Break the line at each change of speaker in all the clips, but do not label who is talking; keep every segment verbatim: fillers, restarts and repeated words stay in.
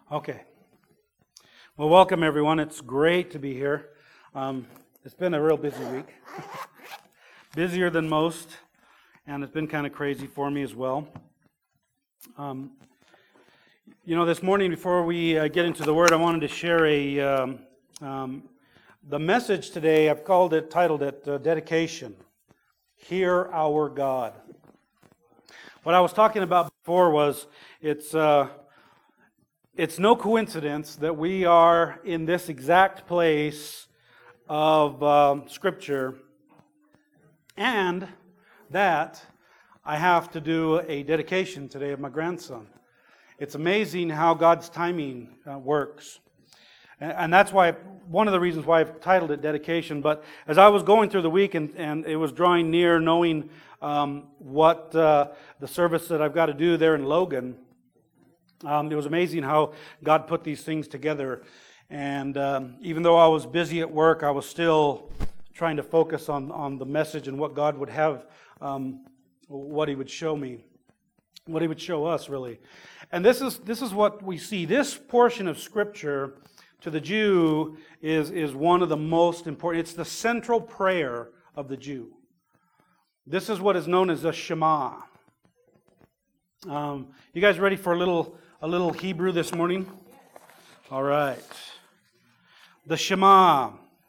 Okay. Well, welcome everyone. It's great to be here. Um, it's been a real busy week. Busier than most, and it's been kind of crazy for me as well. Um, you know, this morning before we uh, get into the Word, I wanted to share a um, um, the message today. I've called it, titled it, uh, Dedication. Hear Our God. What I was talking about before was it's uh, it's no coincidence that we are in this exact place of um, Scripture, and that I have to do a dedication today of my grandson. It's amazing how God's timing uh, works. And, and that's why, one of the reasons why I've titled it Dedication. But as I was going through the week and, and it was drawing near, knowing um, what uh, the service that I've got to do there in Logan, um, it was amazing how God put these things together. And um, even though I was busy at work, I was still trying to focus on, on the message and what God would have, um, what He would show me, what He would show us, really. And this is this is what we see. This portion of Scripture to the Jew is, is one of the most important. It's the central prayer of the Jew. This is what is known as the Shema. Um, you guys ready for a little a little Hebrew this morning? All right. The Shema.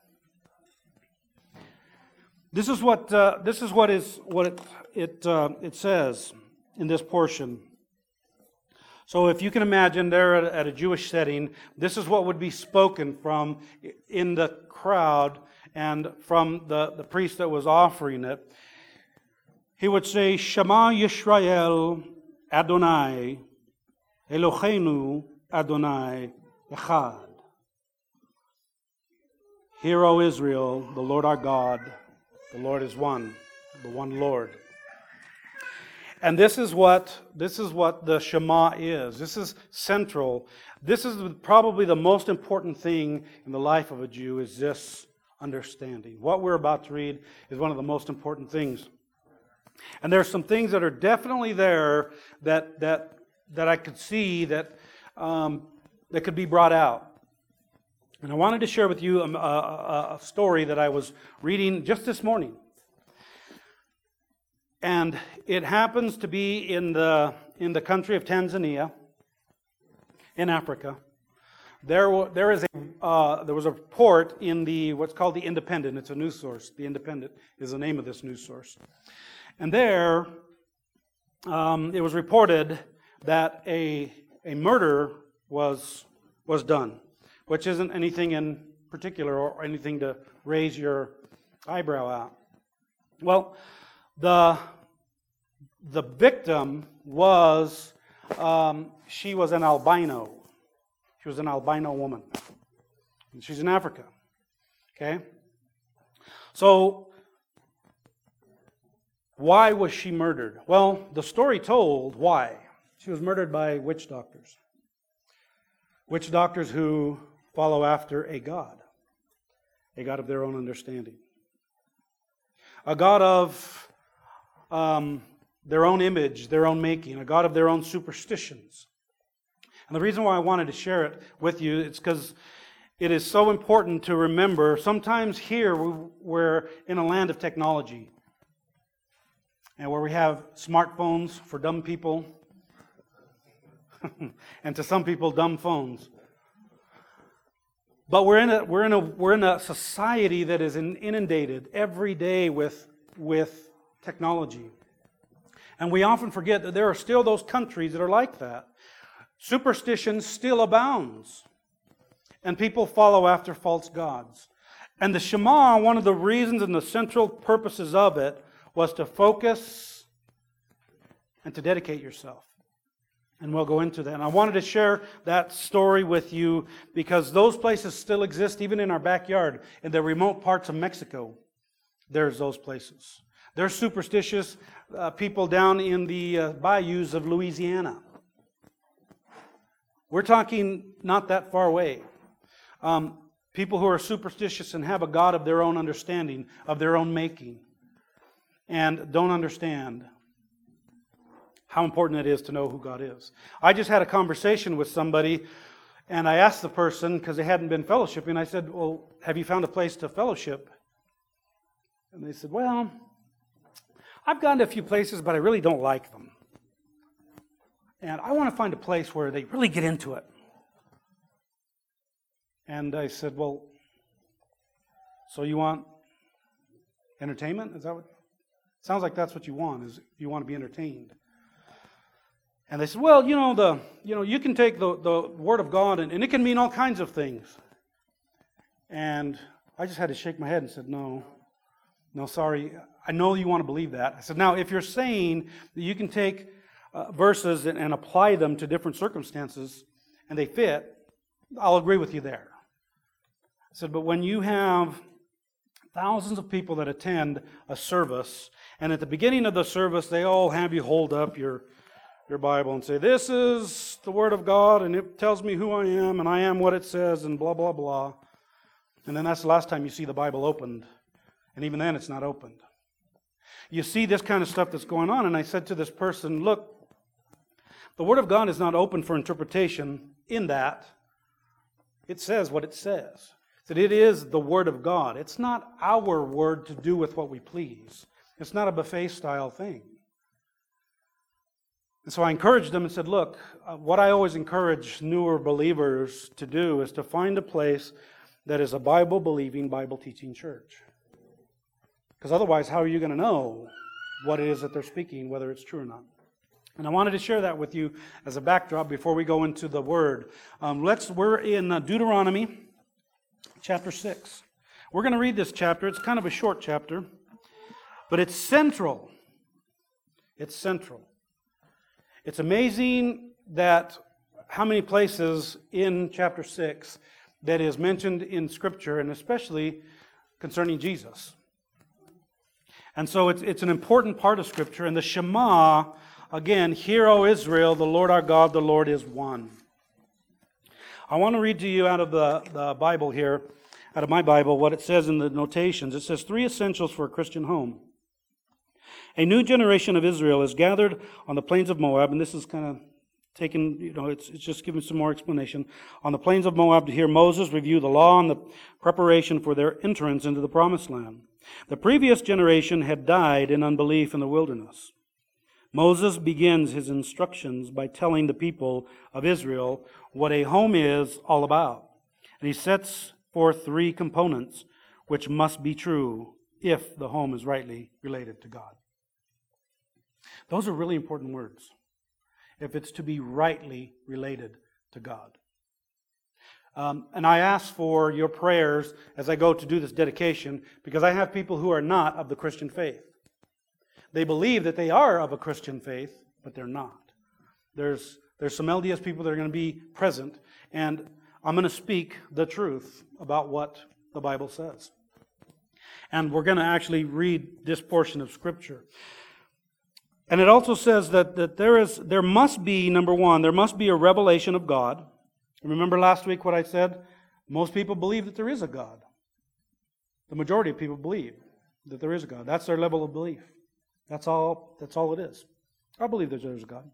This is what uh, this is what is what it it uh, it says in this portion. So if you can imagine there at, at a Jewish setting, this is what would be spoken from in the crowd and from the, the priest that was offering it. He would say, Shema Yisrael Adonai Eloheinu Adonai Echad. Hear, O Israel, the Lord our God, the Lord is one, the one Lord. And this is what this is what the Shema is. This is central. This is probably the most important thing in the life of a Jew, is this understanding. What we're about to read is one of the most important things. And there's some things that are definitely there that that that I could see that um, that could be brought out. And I wanted to share with you a, a, a story that I was reading just this morning. And it happens to be in the in the country of Tanzania, in Africa. There, there is a uh, there was a report in the what's called the Independent. It's a news source. The Independent is the name of this news source. And there, um, it was reported that a a murder was was done, which isn't anything in particular or anything to raise your eyebrow at. Well, the the victim was, um, she was an albino. She was an albino woman. And she's in Africa. Okay? So, why was she murdered? Well, the story told why. She was murdered by witch doctors. Witch doctors who follow after a god. A god of their own understanding. A god of um, their own image, their own making. A god of their own superstitions. And the reason why I wanted to share it with you is because it is so important to remember. Sometimes here we're in a land of technology. And where we have smartphones for dumb people. And to some people, dumb phones. But we're in a we're in a we're in a society that is inundated every day with with technology. And we often forget that there are still those countries that are like that. Superstition still abounds. And people follow after false gods. And the Shema, one of the reasons and the central purposes of it was to focus and to dedicate yourself. And we'll go into that. And I wanted to share that story with you because those places still exist even in our backyard. In the remote parts of Mexico, there's those places. There's superstitious uh, people down in the uh, bayous of Louisiana. We're talking not that far away. Um, people who are superstitious and have a god of their own understanding, of their own making, and don't understand how important it is to know who God is. I just had a conversation with somebody And I asked the person, because they hadn't been fellowshipping, I said, well, have you found a place to fellowship? And they said, well, I've gone to a few places, but I really don't like them. And I want to find a place where they really get into it. And I said, well, so you want entertainment? Is that what? Sounds like that's what you want, is you want to be entertained. And they said, well, you know, the you know, you can take the, the Word of God and, and it can mean all kinds of things. And I just had to shake my head and said, no, no, sorry, I know you want to believe that. I said, now, if you're saying that you can take uh, verses and, and apply them to different circumstances and they fit, I'll agree with you there. I said, but when you have thousands of people that attend a service, and at the beginning of the service, they all have you hold up your your Bible and say, this is the Word of God, and it tells me who I am, and I am what it says, and blah, blah, blah. And then that's the last time you see the Bible opened. And even then, it's not opened. You see this kind of stuff that's going on, and I said to this person, look, the Word of God is not open for interpretation in that it says what it says. That it is the Word of God. It's not our word to do with what we please. It's not a buffet-style thing. And so I encouraged them and said, look, uh, what I always encourage newer believers to do is to find a place that is a Bible-believing, Bible-teaching church. Because otherwise, how are you going to know what it is that they're speaking, whether it's true or not? And I wanted to share that with you as a backdrop before we go into the Word. Um, let's, we're in uh, Deuteronomy chapter six. We're going to read this chapter. It's kind of a short chapter, but it's central. It's central. It's amazing that how many places in chapter six that is mentioned in Scripture, and especially concerning Jesus. And so it's, it's an important part of Scripture. And the Shema, again, hear, O Israel, the Lord our God, the Lord is one. I want to read to you out of the, the Bible here, out of my Bible, what it says in the notations. It says, three essentials for a Christian home. A new generation of Israel is gathered on the plains of Moab, and this is kind of taken, you know, it's, it's just giving some more explanation. On the plains of Moab to hear Moses review the law and the preparation for their entrance into the promised land. The previous generation had died in unbelief in the wilderness. Moses begins his instructions by telling the people of Israel what a home is all about. And he sets forth three components which must be true if the home is rightly related to God. Those are really important words. If it's to be rightly related to God. Um, and I ask for your prayers as I go to do this dedication, because I have people who are not of the Christian faith. They believe that they are of a Christian faith, but they're not. There's, there's some L D S people that are going to be present, and I'm going to speak the truth about what the Bible says. And we're going to actually read this portion of Scripture. And it also says that, that there is there must be, number one, there must be a revelation of God. Remember last week what I said? Most people believe that there is a God. The majority of people believe that there is a God. That's their level of belief. That's all, that's all it is. I believe that there's a God.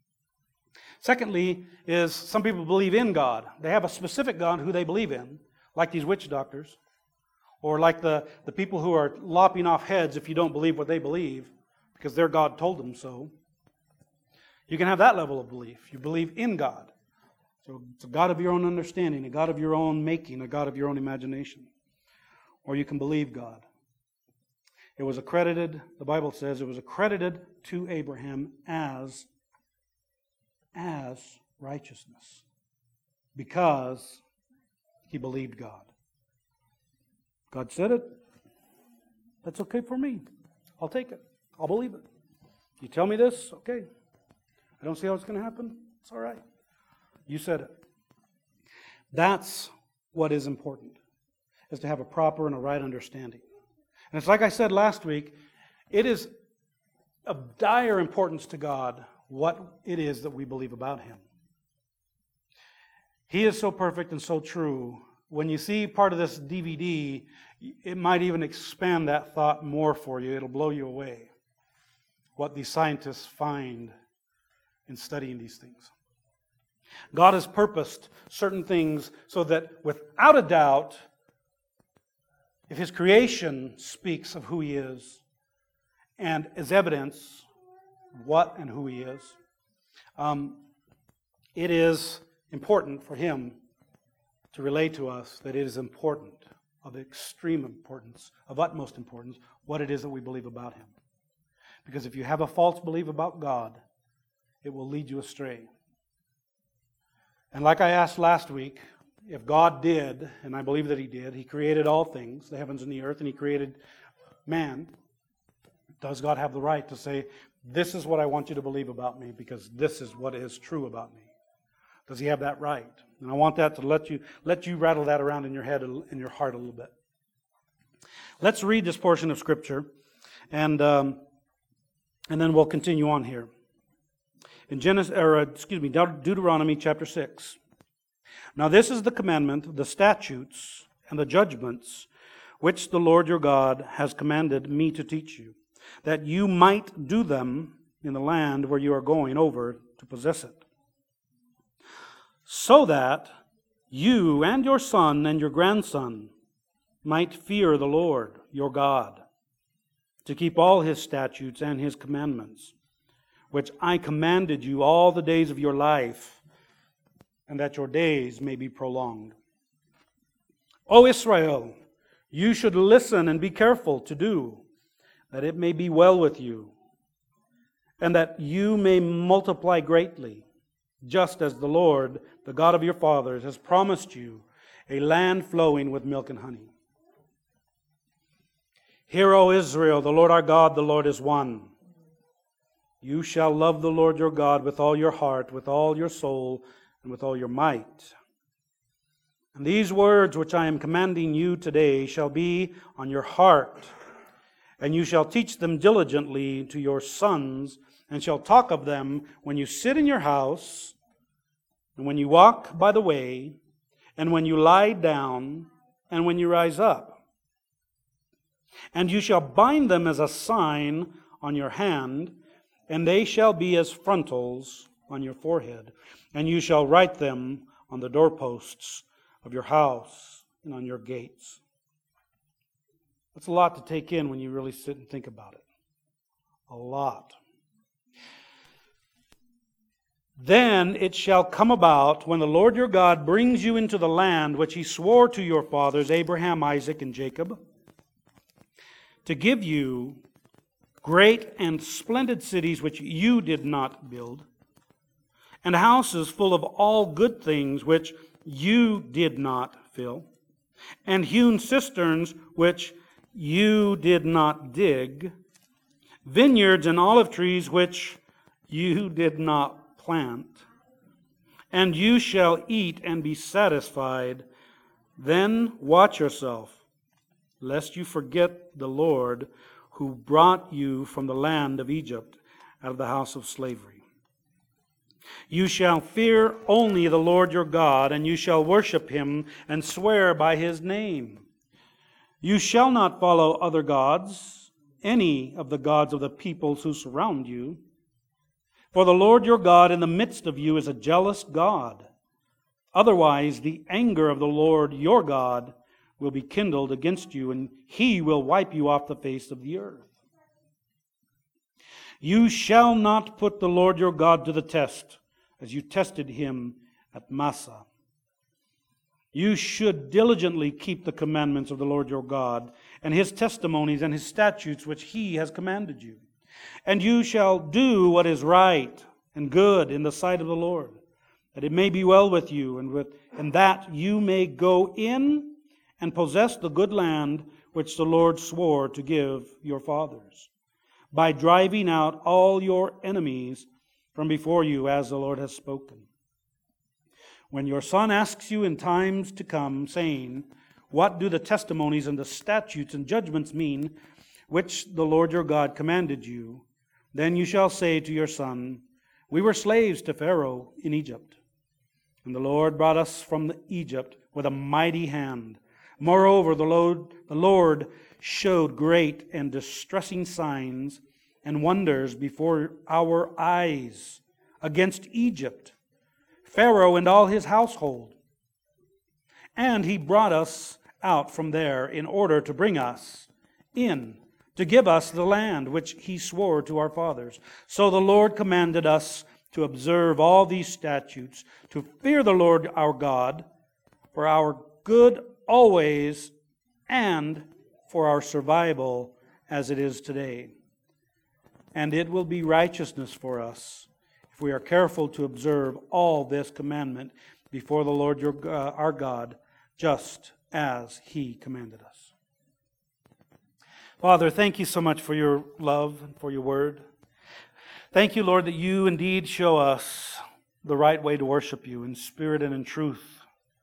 Secondly, is some people believe in God. They have a specific God who they believe in, like these witch doctors, or like the, the people who are lopping off heads if you don't believe what they believe, because their God told them so. You can have that level of belief. You believe in God. So it's a God of your own understanding, a God of your own making, a God of your own imagination. Or you can believe God. It was accredited, the Bible says, it was accredited to Abraham as, as righteousness, because he believed God. God said it. That's okay for me. I'll take it. I'll believe it. You tell me this, okay. I don't see how it's going to happen. It's all right. You said it. That's what is important, is to have a proper and a right understanding. And it's like I said last week, it is of dire importance to God what it is that we believe about Him. He is so perfect and so true. When you see part of this D V D, it might even expand that thought more for you. It'll blow you away, what these scientists find in studying these things. God has purposed certain things so that without a doubt, if His creation speaks of who He is and is evidence of what and who He is, um, it is important for Him to relate to us that it is important, of extreme importance, of utmost importance, what it is that we believe about Him. Because if you have a false belief about God, it will lead you astray. And like I asked last week, if God did, and I believe that He did, He created all things, the heavens and the earth, and He created man, does God have the right to say, this is what I want you to believe about me because this is what is true about me? Does He have that right? And I want that to let you let you rattle that around in your head and in your heart a little bit. Let's read this portion of Scripture, and um, and then we'll continue on here. In Genesis, or excuse me, Deuteronomy chapter six. Now this is the commandment, the statutes, and the judgments which the Lord your God has commanded me to teach you, that you might do them in the land where you are going over to possess it, so that you and your son and your grandson might fear the Lord your God, to keep all His statutes and His commandments, which I commanded you all the days of your life, and that your days may be prolonged. O Israel, you should listen and be careful to do, that it may be well with you, and that you may multiply greatly, just as the Lord, the God of your fathers, has promised you a land flowing with milk and honey. Hear, O Israel, the Lord our God, the Lord is one. You shall love the Lord your God with all your heart, with all your soul, and with all your might. And these words which I am commanding you today shall be on your heart, and you shall teach them diligently to your sons, and shall talk of them when you sit in your house, and when you walk by the way, and when you lie down, and when you rise up. And you shall bind them as a sign on your hand, and they shall be as frontals on your forehead. And you shall write them on the doorposts of your house and on your gates. That's a lot to take in when you really sit and think about it. A lot. Then it shall come about, when the Lord your God brings you into the land which He swore to your fathers, Abraham, Isaac, and Jacob, to give you great and splendid cities which you did not build, and houses full of all good things which you did not fill, and hewn cisterns which you did not dig, vineyards and olive trees which you did not plant, and you shall eat and be satisfied. Then watch yourself, lest you forget the Lord who brought you from the land of Egypt out of the house of slavery. You shall fear only the Lord your God, and you shall worship Him and swear by His name. You shall not follow other gods, any of the gods of the peoples who surround you. For the Lord your God in the midst of you is a jealous God. Otherwise, the anger of the Lord your God will be kindled against you, and He will wipe you off the face of the earth. You shall not put the Lord your God to the test, as you tested Him at Massah. You should diligently keep the commandments of the Lord your God, and His testimonies and His statutes which He has commanded you. And you shall do what is right and good in the sight of the Lord, that it may be well with you, and, with, and that you may go in and possess the good land which the Lord swore to give your fathers, by driving out all your enemies from before you, as the Lord has spoken. When your son asks you in times to come, saying, what do the testimonies and the statutes and judgments mean, which the Lord your God commanded you? Then you shall say to your son, we were slaves to Pharaoh in Egypt, and the Lord brought us from Egypt with a mighty hand. Moreover, the Lord, the Lord showed great and distressing signs and wonders before our eyes against Egypt, Pharaoh and all his household. And he brought us out from there in order to bring us in, to give us the land which he swore to our fathers. So the Lord commanded us to observe all these statutes, to fear the Lord our God, for our good always, and for our survival as it is today. And it will be righteousness for us if we are careful to observe all this commandment before the Lord your, uh, our God, just as He commanded us. Father, thank you so much for your love and for your word. Thank you, Lord, that you indeed show us the right way to worship you in spirit and in truth.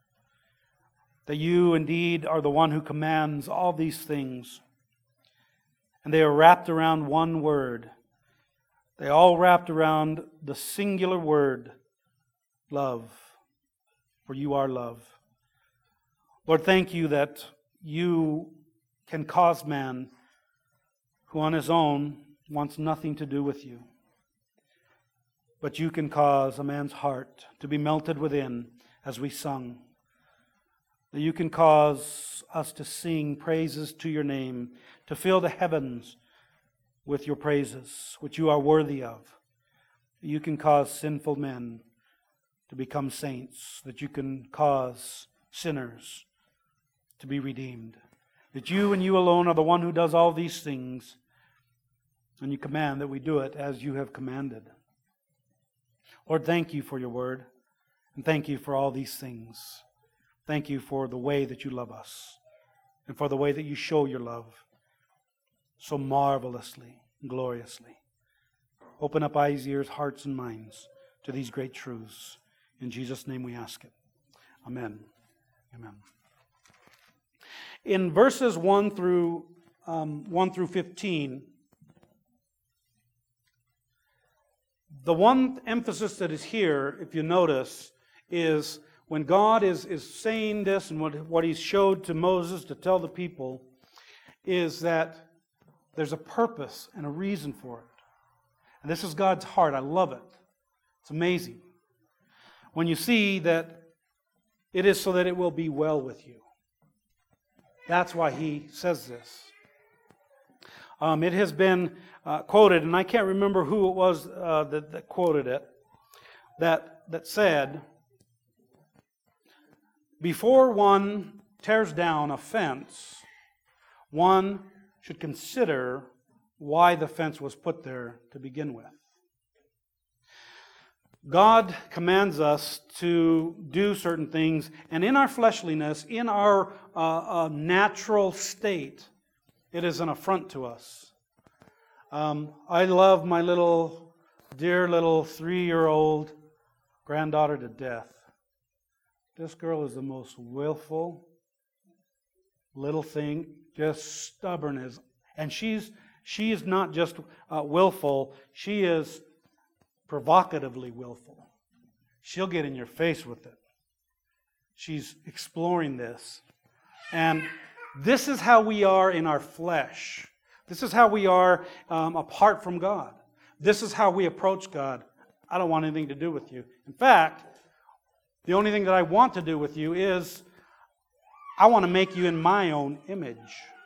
That you indeed are the one who commands all these things. And they are wrapped around one word. They all wrapped around the singular word, love. For you are love. Lord, thank you that you can cause man who on his own wants nothing to do with you. But you can cause a man's heart to be melted within as we sung. That you can cause us to sing praises to your name, to fill the heavens with your praises, which you are worthy of. You can cause sinful men to become saints, that you can cause sinners to be redeemed. That you and you alone are the one who does all these things, and you command that we do it as you have commanded. Lord, thank you for your word, and thank you for all these things. Thank you for the way that you love us, and for the way that you show your love so marvelously and gloriously. Open up eyes, ears, hearts, and minds to these great truths. In Jesus' name we ask it. Amen. Amen. In verses one through um, one through fifteen, the one emphasis that is here, if you notice, is when God is, is saying this and what, what He showed to Moses to tell the people, is that there's a purpose and a reason for it. And this is God's heart. I love it. It's amazing. When you see that it is so that it will be well with you. That's why He says this. Um, it has been uh, quoted, and I can't remember who it was uh, that, that quoted it, that, that said, before one tears down a fence, one should consider why the fence was put there to begin with. God commands us to do certain things, and in our fleshliness, in our uh, uh, natural state, it is an affront to us. Um, I love my little, dear little three-year-old granddaughter to death. This girl is the most willful little thing, just stubborn as, and she's she is not just uh, willful, she is provocatively willful. She'll get in your face with it. She's exploring this. And this is how we are in our flesh. This is how we are um, apart from God. This is how we approach God. I don't want anything to do with you. In fact, the only thing that I want to do with you is I want to make you in my own image.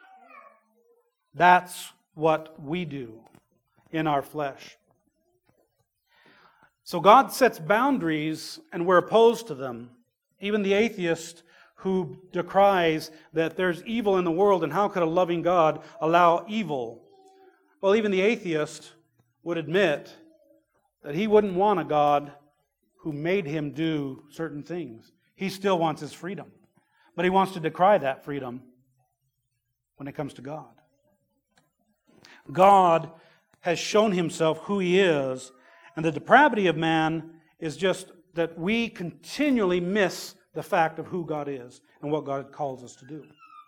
That's what we do in our flesh. So God sets boundaries, and we're opposed to them. Even the atheist who decries that there's evil in the world, and how could a loving God allow evil? Well, even the atheist would admit that he wouldn't want a God who made him do certain things. He still wants his freedom. But he wants to decry that freedom when it comes to God. God has shown Himself who He is, and the depravity of man is just that we continually miss the fact of who God is and what God calls us to do.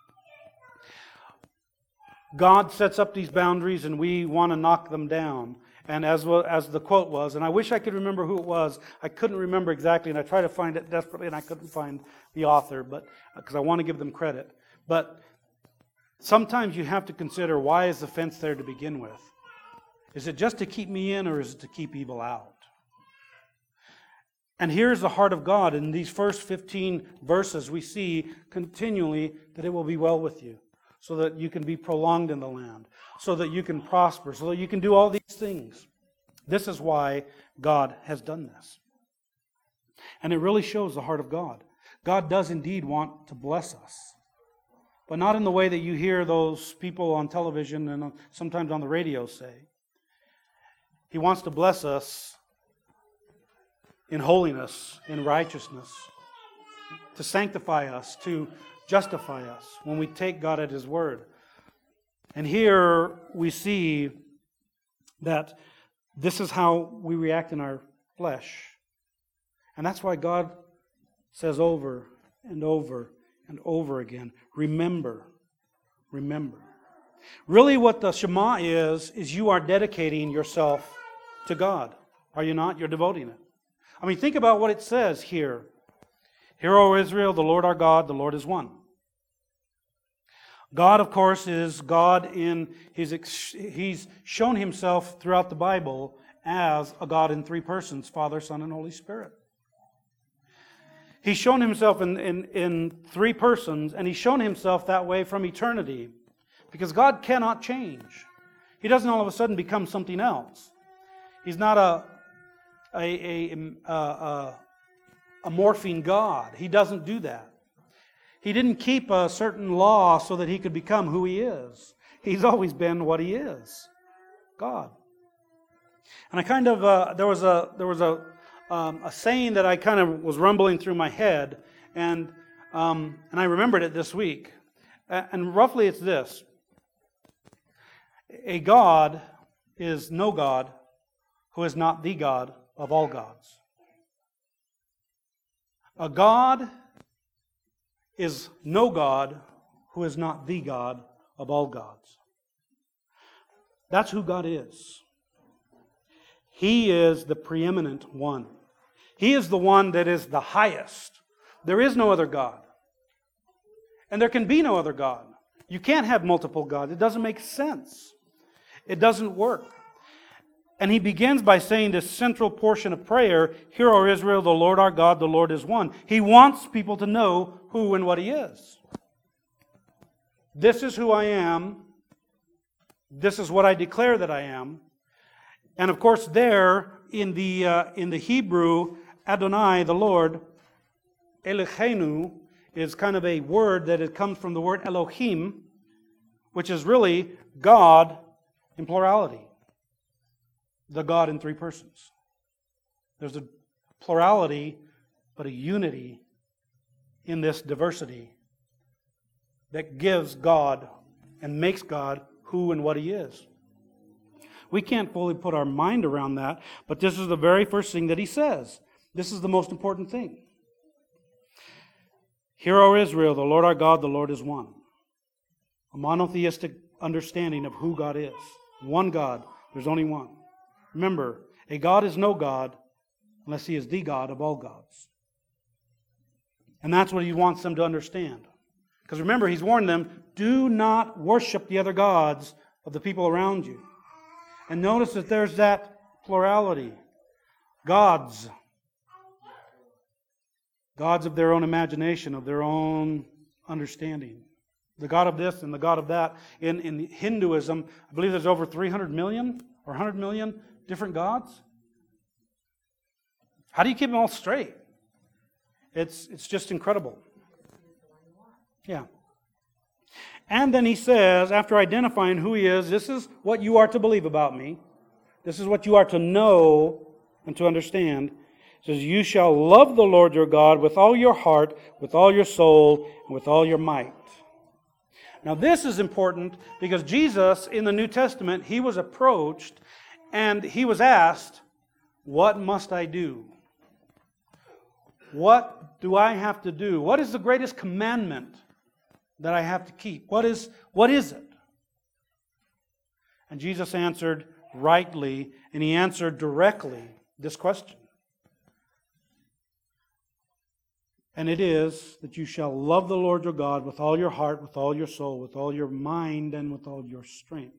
God sets up these boundaries and we want to knock them down. And as well, as the quote was, and I wish I could remember who it was, I couldn't remember exactly, and I tried to find it desperately, and I couldn't find the author, but because I want to give them credit. But sometimes you have to consider, why is the fence there to begin with? Is it just to keep me in, or is it to keep evil out? And here's the heart of God. In these first fifteen verses, we see continually that it will be well with you, so that you can be prolonged in the land, so that you can prosper, so that you can do all these things. This is why God has done this. And it really shows the heart of God. God does indeed want to bless us, but not in the way that you hear those people on television and sometimes on the radio say. He wants to bless us in holiness, in righteousness, to sanctify us, to justify us when we take God at His word. And here we see that this is how we react in our flesh. And that's why God says over and over and over again, remember, remember. Really what the Shema is, is you are dedicating yourself to God. Are you not? You're devoting it. I mean, think about what it says here. Hear, O Israel, the Lord our God, the Lord is one. God, of course, is God in His... He's shown Himself throughout the Bible as a God in three persons, Father, Son, and Holy Spirit. He's shown Himself in, in, in three persons, and He's shown Himself that way from eternity. Because God cannot change. He doesn't all of a sudden become something else. He's not a, a, a, a, a, a morphing God. He doesn't do that. He didn't keep a certain law so that He could become who He is. He's always been what He is, God. And I kind of, uh, there was a, there was a, Um, a saying that I kind of was rumbling through my head, and um, and I remembered it this week. And roughly it's this. A God is no God who is not the God of all gods. A God is no God who is not the God of all gods. That's who God is. He is the preeminent one. He is the one that is the highest. There is no other God. And there can be no other God. You can't have multiple gods. It doesn't make sense. It doesn't work. And he begins by saying this central portion of prayer, Hear, O Israel, the Lord our God, the Lord is one. He wants people to know who and what He is. This is who I am. This is what I declare that I am. And of course there, in the, uh, in the Hebrew, Adonai, the Lord, Eloheinu, is kind of a word that it comes from the word Elohim, which is really God in plurality. The God in three persons. There's a plurality, but a unity in this diversity that gives God and makes God who and what He is. We can't fully put our mind around that, but this is the very first thing that He says. This is the most important thing. Hear, O Israel, the Lord our God, the Lord is one. A monotheistic understanding of who God is. One God. There's only one. Remember, a God is no God unless He is the God of all gods. And that's what He wants them to understand. Because remember, He's warned them, do not worship the other gods of the people around you. And notice that there's that plurality. Gods. Gods of their own imagination, of their own understanding. The God of this and the God of that. In, in Hinduism, I believe there's over three hundred million or one hundred million different gods. How do you keep them all straight? It's, it's just incredible. Yeah. And then he says, after identifying who He is, this is what you are to believe about me. This is what you are to know and to understand. He says, you shall love the Lord your God with all your heart, with all your soul, and with all your might. Now this is important because Jesus in the New Testament, He was approached and He was asked, what must I do? What do I have to do? What is the greatest commandment that I have to keep? What is, what is it? And Jesus answered rightly, and He answered directly this question. And it is that you shall love the Lord your God with all your heart, with all your soul, with all your mind, and with all your strength.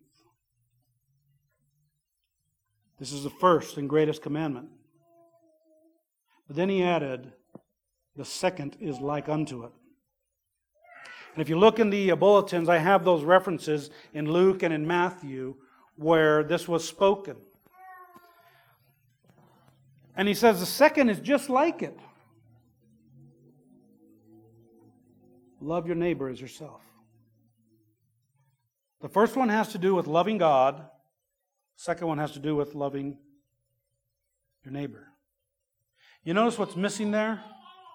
This is the first and greatest commandment. But then he added, the second is like unto it. And if you look in the bulletins, I have those references in Luke and in Matthew where this was spoken. And he says the second is just like it. Love your neighbor as yourself. The first one has to do with loving God. The second one has to do with loving your neighbor. You notice what's missing there?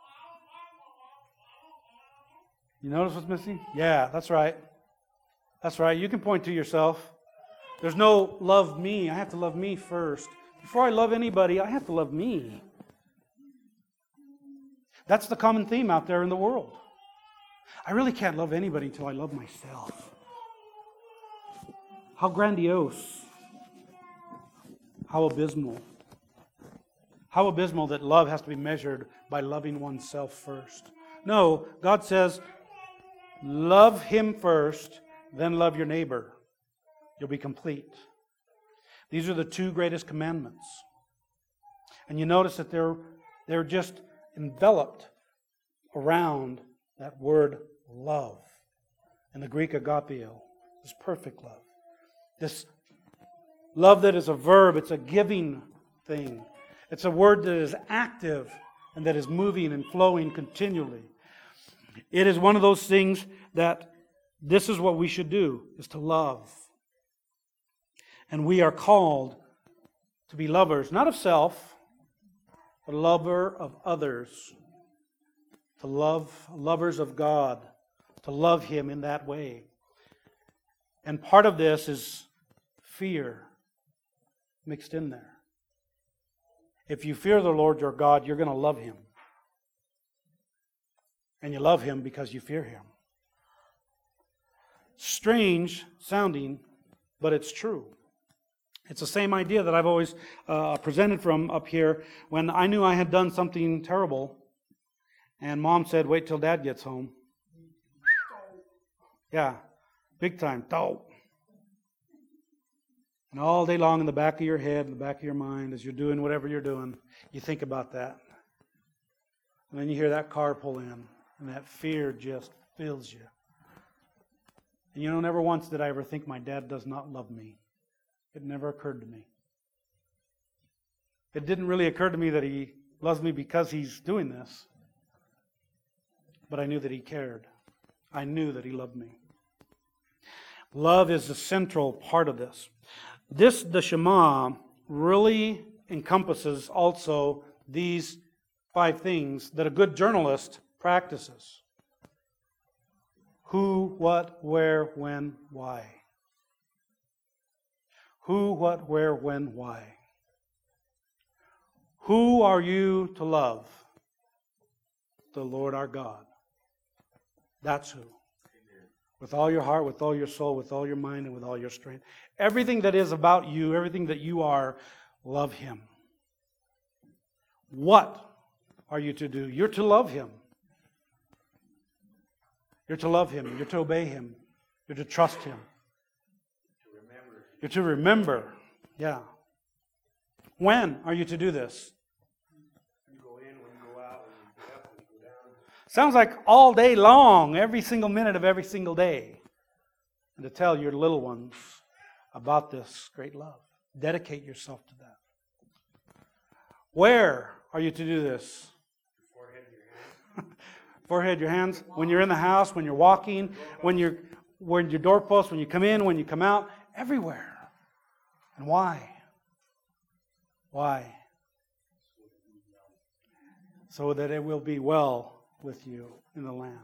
You notice what's missing? Yeah, that's right. That's right. You can point to yourself. There's no love me. I have to love me first. Before I love anybody, I have to love me. That's the common theme out there in the world. I really can't love anybody until I love myself. How grandiose. How abysmal. How abysmal that love has to be measured by loving oneself first. No, God says, love Him first, then love your neighbor. You'll be complete. These are the two greatest commandments. And you notice that they're, they're just enveloped around that word love. In the Greek agapeo, this perfect love. This love that is a verb, it's a giving thing. It's a word that is active and that is moving and flowing continually. It is one of those things that this is what we should do, is to love. And we are called to be lovers, not of self, but a lover of others. To love, lovers of God. To love Him in that way. And part of this is fear mixed in there. If you fear the Lord your God, you're going to love Him. And you love Him because you fear Him. Strange sounding, but it's true. It's the same idea that I've always uh, presented from up here when I knew I had done something terrible. And Mom said, wait till Dad gets home. Yeah, big time. Dope. And all day long in the back of your head, in the back of your mind, as you're doing whatever you're doing, you think about that. And then you hear that car pull in, and that fear just fills you. And you know, never once did I ever think my dad does not love me. It never occurred to me. It didn't really occur to me that He loves me because He's doing this. But I knew that He cared. I knew that He loved me. Love is the central part of this. This, the Shema, really encompasses also these five things that a good journalist practices. Who, what, where, when, why. Who, what, where, when, why. Who are you to love? The Lord our God. That's who. With all your heart, with all your soul, with all your mind, and with all your strength. Everything that is about you, everything that you are, love Him. What are you to do? You're to love Him. You're to love Him. You're to obey Him. You're to trust Him. You're to remember. Yeah. When are you to do this?
You go in, when you go out, when you get up, when you go down.
Sounds like all day long, every single minute of every single day. And to tell your little ones about this great love. Dedicate yourself to that. Where are you to do this?
Forehead, your hands.
Forehead, your hands. When you're in the house, when you're walking, when you're when your doorpost, when you come in, when you come out, everywhere. And why? Why? So that it will be well with you in the land.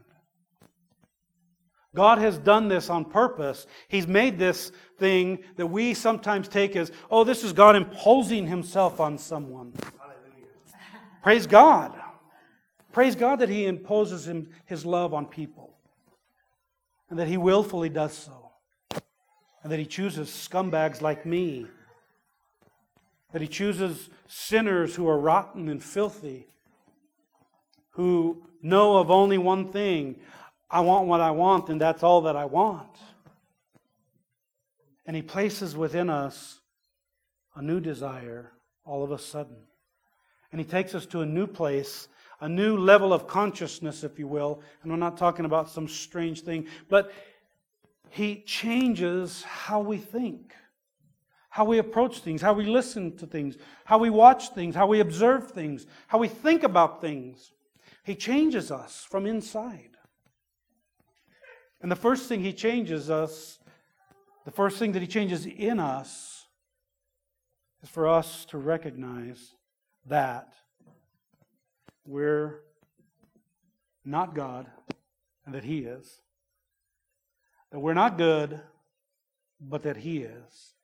God has done this on purpose. He's made this thing that we sometimes take as, oh, this is God imposing Himself on someone.
Hallelujah.
Praise God. Praise God that He imposes him, His love on people. And that He willfully does so. And that He chooses scumbags like me. That He chooses sinners who are rotten and filthy. Who know of only one thing. I want what I want, and that's all that I want. And He places within us a new desire all of a sudden. And He takes us to a new place, a new level of consciousness, if you will. And I'm not talking about some strange thing, but He changes how we think, how we approach things, how we listen to things, how we watch things, how we observe things, how we think about things. He changes us from inside. And the first thing He changes us, the first thing that He changes in us, is for us to recognize that we're not God and that He is. That we're not good, but that He is.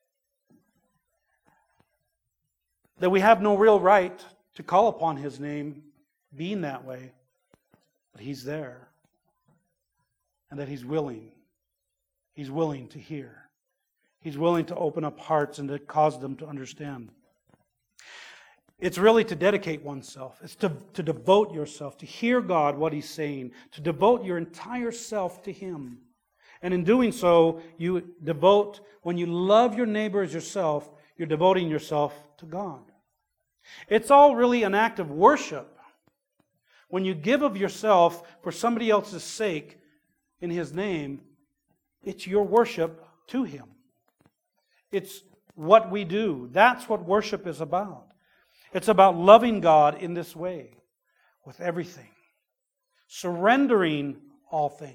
That we have no real right to call upon His name being that way, but He's there. And that He's willing. He's willing to hear. He's willing to open up hearts and to cause them to understand. It's really to dedicate oneself. It's to, to devote yourself, to hear God, what He's saying, to devote your entire self to Him. And in doing so, you devote, when you love your neighbor as yourself, you're devoting yourself to God. It's all really an act of worship. When you give of yourself for somebody else's sake in His name, it's your worship to Him. It's what we do. That's what worship is about. It's about loving God in this way, with everything. Surrendering all things.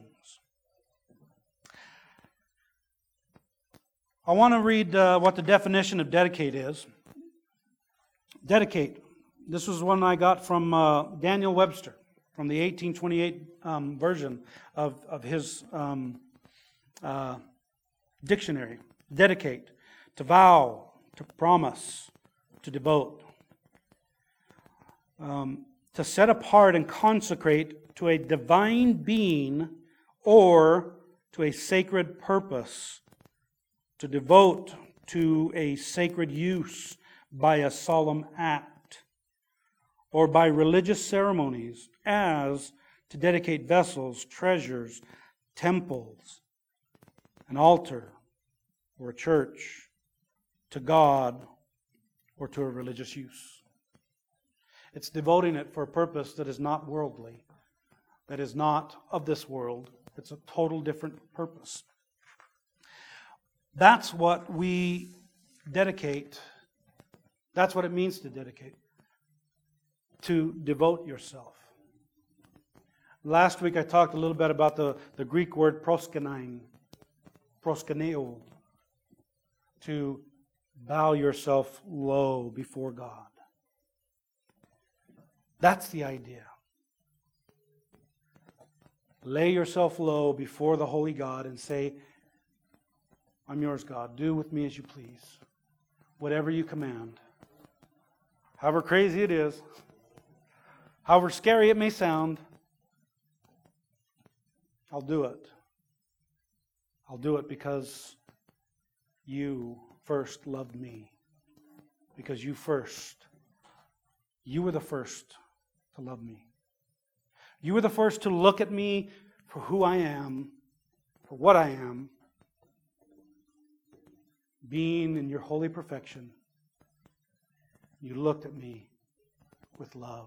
I want to read uh, what the definition of dedicate is. Dedicate. This was one I got from uh, Daniel Webster, from the eighteen twenty-eight um, version of, of his um, uh, dictionary. Dedicate. To vow, to promise, to devote. Um, to set apart and consecrate to a divine being or to a sacred purpose. To devote to a sacred use by a solemn act or by religious ceremonies, as to dedicate vessels, treasures, temples, an altar, or a church to God or to a religious use. It's devoting it for a purpose that is not worldly, that is not of this world. It's a total different purpose. That's what we dedicate. That's what it means to dedicate. To devote yourself. Last week I talked a little bit about the, the Greek word proskenein, proskeneo, to bow yourself low before God. That's the idea. Lay yourself low before the holy God and say, I'm yours, God. Do with me as you please. Whatever you command. However crazy it is, however scary it may sound, I'll do it. I'll do it because you first loved me. Because you first, you were the first to love me. You were the first to look at me for who I am, for what I am, being in your holy perfection. You looked at me with love.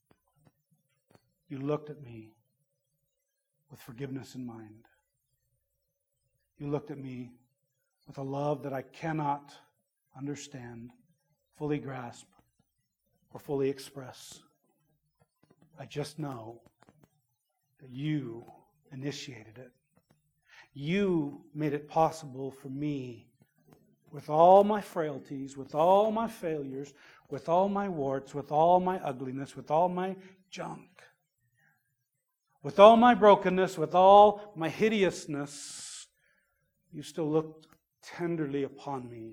You looked at me with forgiveness in mind. You looked at me with a love that I cannot understand, fully grasp, or fully express. I just know that you initiated it. You made it possible for me, with all my frailties, with all my failures, with all my warts, with all my ugliness, with all my junk, with all my brokenness, with all my hideousness, you still looked tenderly upon me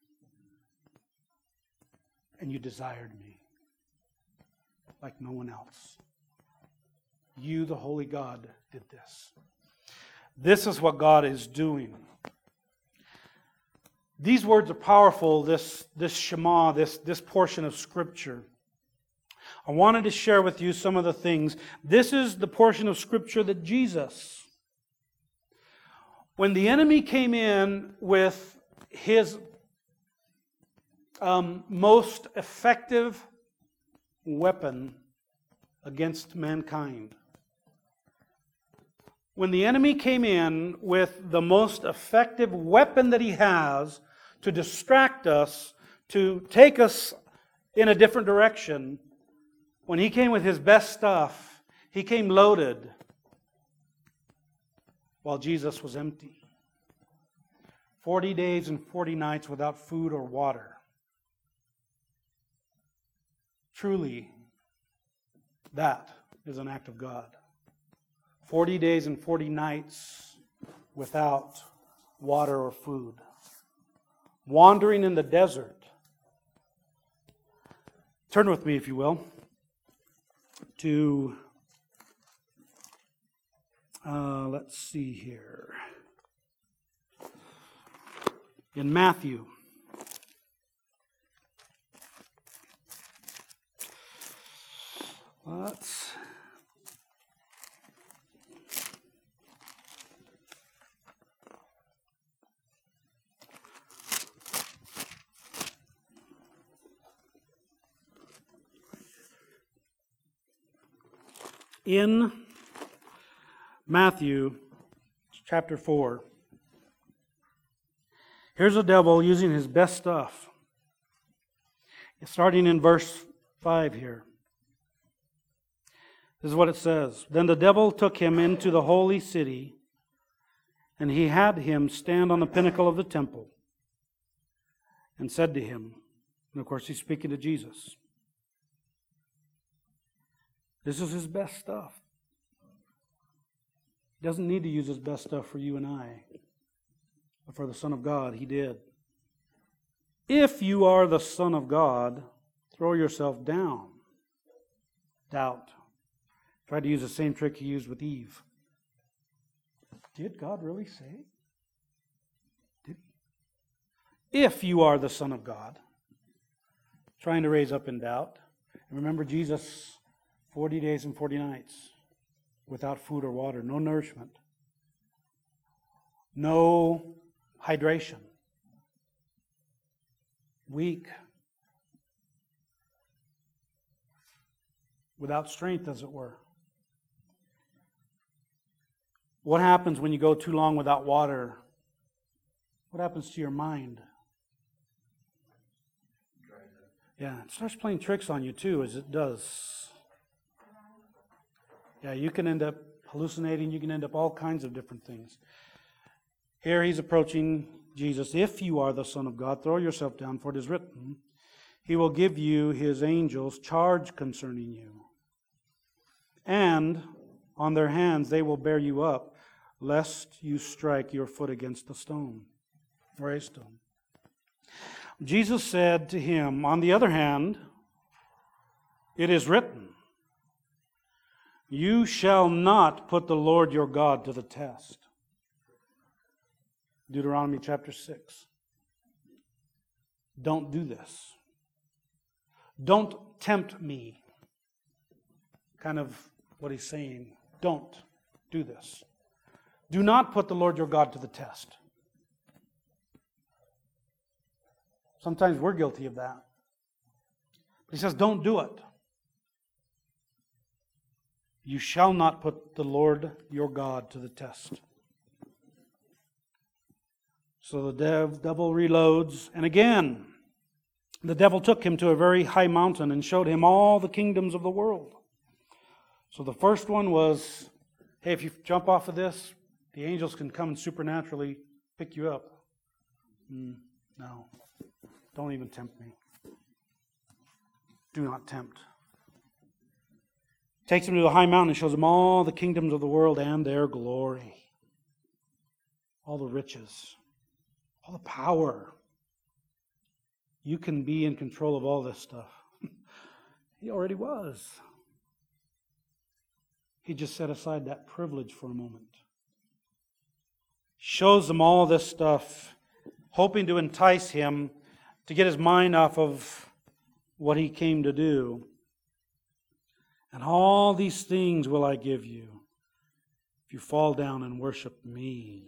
and you desired me like no one else. You, the Holy God, did this. This is what God is doing. These words are powerful, this, this Shema, this, this portion of Scripture. I wanted to share with you some of the things. This is the portion of Scripture that Jesus, when the enemy came in with his um, most effective weapon against mankind. When the enemy came in with the most effective weapon that he has to distract us, to take us in a different direction, when he came with his best stuff, he came loaded while Jesus was empty. Forty days and forty nights without food or water. Truly, that is an act of God. Forty days and forty nights without water or food. Wandering in the desert. Turn with me, if you will, to, uh, let's see here, in Matthew. Let's in Matthew chapter four. Here's the devil using his best stuff. Starting in verse five here. This is what it says. Then the devil took him into the holy city, and he had him stand on the pinnacle of the temple, and said to him, and of course he's speaking to Jesus, this is his best stuff. He doesn't need to use his best stuff for you and I. But for the Son of God, he did. If you are the Son of God, throw yourself down. Doubt. Tried to use the same trick he used with Eve. Did God really say? Did he? If you are the Son of God. Trying to raise up in doubt. And remember Jesus, forty days and forty nights without food or water, no nourishment, no hydration, weak, without strength, as it were. What happens when you go too long without water? What happens to your mind? Yeah, it starts playing tricks on you too, as it does. Yeah, you can end up hallucinating. You can end up all kinds of different things. Here he's approaching Jesus. If you are the Son of God, throw yourself down, for it is written, He will give you His angels charge concerning you. And on their hands they will bear you up, lest you strike your foot against a stone or a stone. Jesus said to him, on the other hand, it is written, you shall not put the Lord your God to the test. Deuteronomy chapter six. Don't do this. Don't tempt me. Kind of what he's saying. Don't do this. Do not put the Lord your God to the test. Sometimes we're guilty of that. But he says, don't do it. You shall not put the Lord your God to the test. So the devil reloads. And again, the devil took him to a very high mountain and showed him all the kingdoms of the world. So the first one was, hey, if you jump off of this, the angels can come and supernaturally pick you up. Mm, no. Don't even tempt me. Do not tempt. Takes him to the high mountain and shows him all the kingdoms of the world and their glory. All the riches. All the power. You can be in control of all this stuff. He already was. He just set aside that privilege for a moment. Shows them all this stuff, hoping to entice him to get his mind off of what he came to do. And all these things will I give you if you fall down and worship me.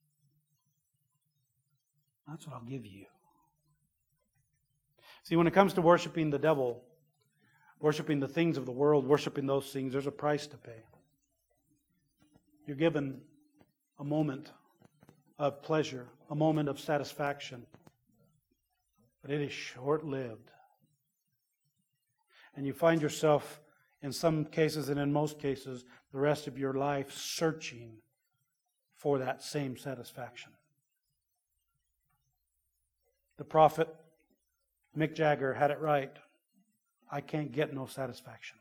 That's what I'll give you. See, when it comes to worshiping the devil, worshiping the things of the world, worshiping those things, there's a price to pay. You're given a moment of pleasure, a moment of satisfaction, but it is short-lived. And you find yourself, in some cases and in most cases, the rest of your life searching for that same satisfaction. The prophet Mick Jagger had it right. I can't get no satisfaction.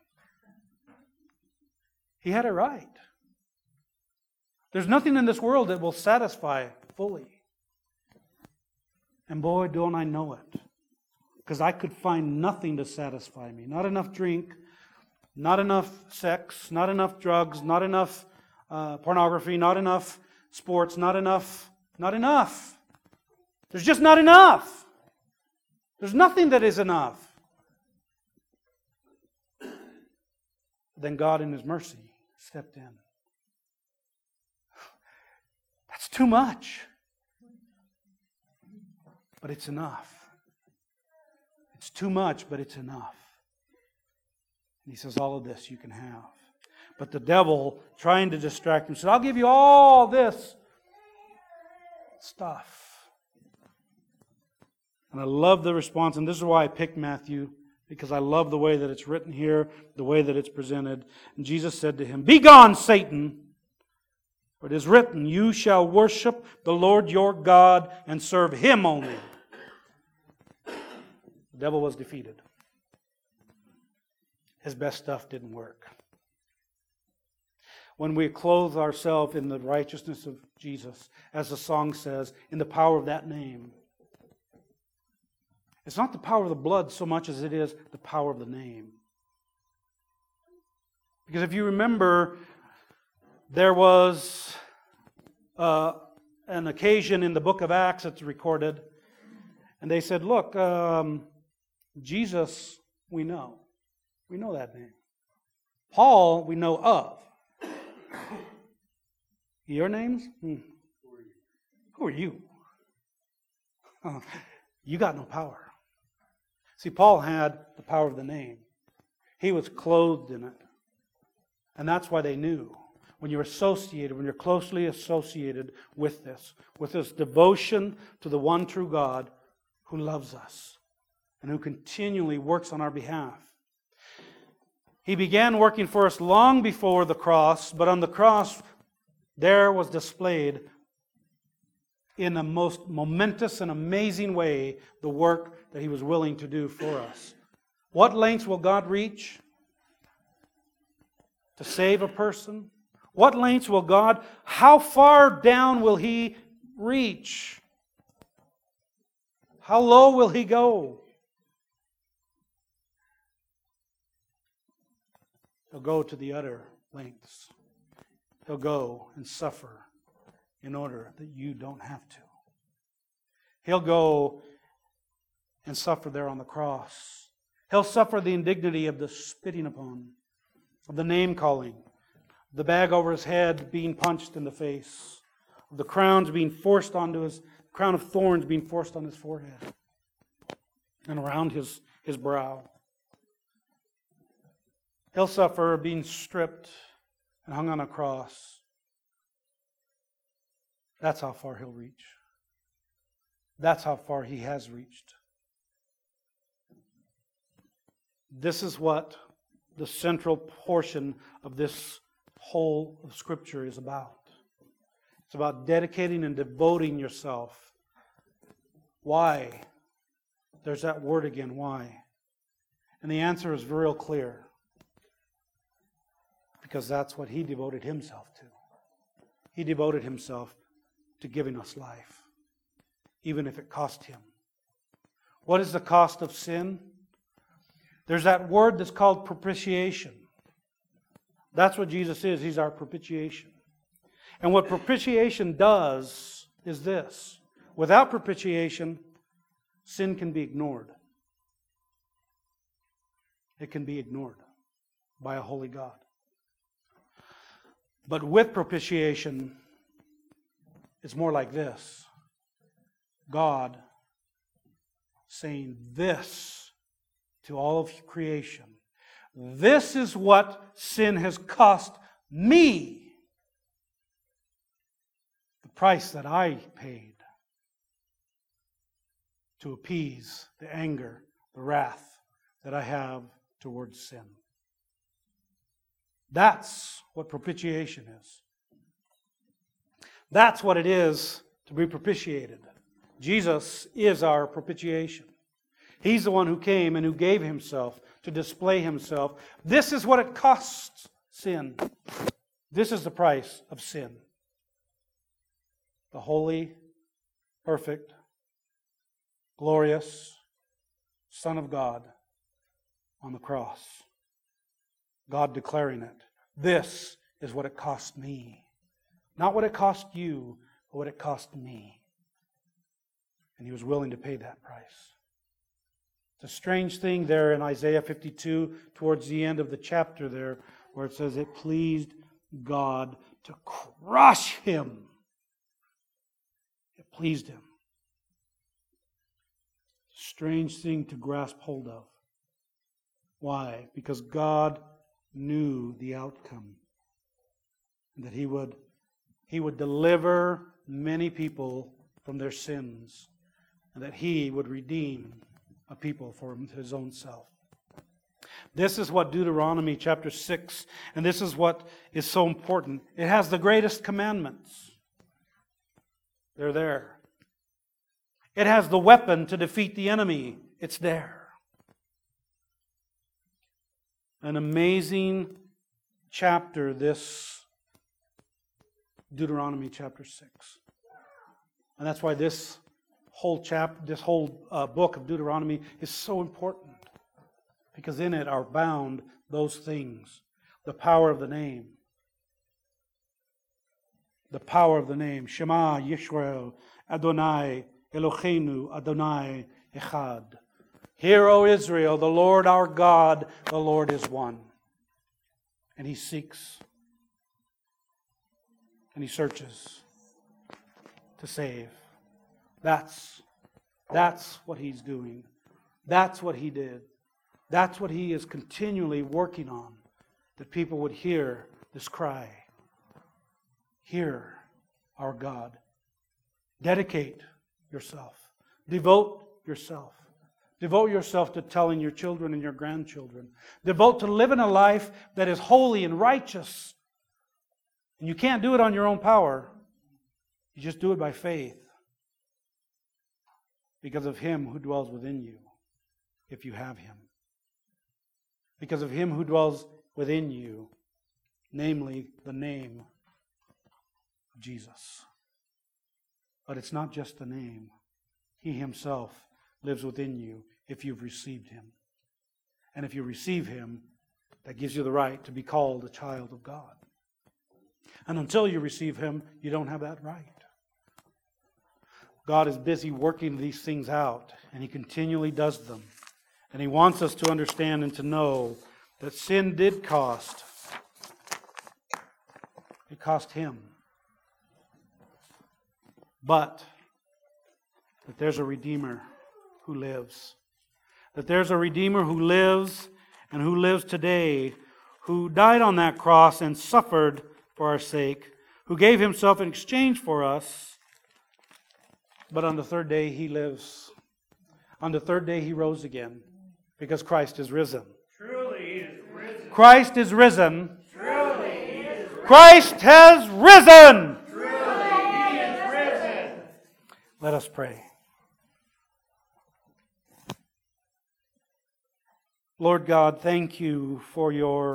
He had it right. There's nothing in this world that will satisfy fully. And boy, don't I know it. Because I could find nothing to satisfy me. Not enough drink, not enough sex, not enough drugs, not enough uh, pornography, not enough sports, not enough, not enough. There's just not enough. There's nothing that is enough. Then God in His mercy stepped in. That's too much. But it's enough. It's too much, but it's enough. And He says, all of this you can have. But the devil, trying to distract him, said, I'll give you all this stuff. And I love the response, and this is why I picked Matthew, because I love the way that it's written here, the way that it's presented. And Jesus said to him, Begone, Satan! For it is written, You shall worship the Lord your God and serve Him only. The devil was defeated. His best stuff didn't work. When we clothe ourselves in the righteousness of Jesus, as the song says, in the power of that name, it's not the power of the blood so much as it is the power of the name. Because if you remember, there was uh, an occasion in the book of Acts that's recorded, and they said, look, um, Jesus, we know. We know that name. Paul, we know of. Your names? Hmm. Who are you? Uh, you got no power. See, Paul had the power of the name. He was clothed in it. And that's why they knew. When you're associated, when you're closely associated with this, with this devotion to the one true God who loves us and who continually works on our behalf. He began working for us long before the cross, but on the cross there was displayed in a most momentous and amazing way the work that He was willing to do for us. What lengths will God reach to save a person? What lengths will God, how far down will He reach? How low will He go? He'll go to the utter lengths. He'll go and suffer in order that you don't have to. He'll go and suffer there on the cross. He'll suffer the indignity of the spitting upon, of the name calling, the bag over His head being punched in the face, of the crowns being forced onto His, crown of thorns being forced on His forehead and around His, his brow. He'll suffer being stripped and hung on a cross. That's how far He'll reach. That's how far He has reached. This is what the central portion of this whole of Scripture is about. It's about dedicating and devoting yourself. Why? There's that word again, why? And the answer is real clear. Because that's what He devoted Himself to. He devoted Himself to giving us life, even if it cost Him. What is the cost of sin? There's that word that's called propitiation. That's what Jesus is. He's our propitiation. And what propitiation does is this. Without propitiation, sin can be ignored. It can be ignored by a holy God. But with propitiation, it's more like this. God saying this to all of creation. This is what sin has cost me. The price that I paid to appease the anger, the wrath that I have towards sin. That's what propitiation is. That's what it is to be propitiated. Jesus is our propitiation. He's the one who came and who gave Himself to display Himself. This is what it costs sin. This is the price of sin. The holy, perfect, glorious Son of God on the cross. God declaring it. This is what it cost me. Not what it cost you, but what it cost me. And He was willing to pay that price. It's a strange thing there in Isaiah fifty-two, towards the end of the chapter there, where it says it pleased God to crush Him. It pleased Him. Strange thing to grasp hold of. Why? Because God knew the outcome. And that He would, He would deliver many people from their sins. And that He would redeem a people for His own self. This is what Deuteronomy chapter six, and this is what is so important. It has the greatest commandments. They're there. It has the weapon to defeat the enemy. It's there. An amazing chapter, this Deuteronomy chapter six. And that's why this whole chapter, this whole uh, book of Deuteronomy is so important. Because in it are bound those things. The power of the name. The power of the name. Shema Yisrael Adonai Eloheinu Adonai Echad. Hear, O Israel, the Lord our God, the Lord is one. And He seeks. And He searches to save. That's, that's what He's doing. That's what He did. That's what He is continually working on. That people would hear this cry. Hear our God. Dedicate yourself. Devote yourself. Devote yourself to telling your children and your grandchildren. Devote to living a life that is holy and righteous. And you can't do it on your own power. You just do it by faith. Because of Him who dwells within you, if you have Him. Because of Him who dwells within you, namely the name of Jesus. But it's not just the name. He Himself lives within you if you've received Him. And if you receive Him, that gives you the right to be called a child of God. And until you receive Him, you don't have that right. God is busy working these things out, and He continually does them. And He wants us to understand and to know that sin did cost. It cost Him. But that there's a Redeemer who lives. That there's a Redeemer who lives and who lives today, who died on that cross and suffered for our sake, who gave Himself in exchange for us. But on the third day He lives. On the third day He rose again, because Christ is risen.
Truly He is risen.
Christ is risen.
Truly He is risen.
Christ has risen.
Truly He is risen.
Let us pray. Lord God, thank You for Your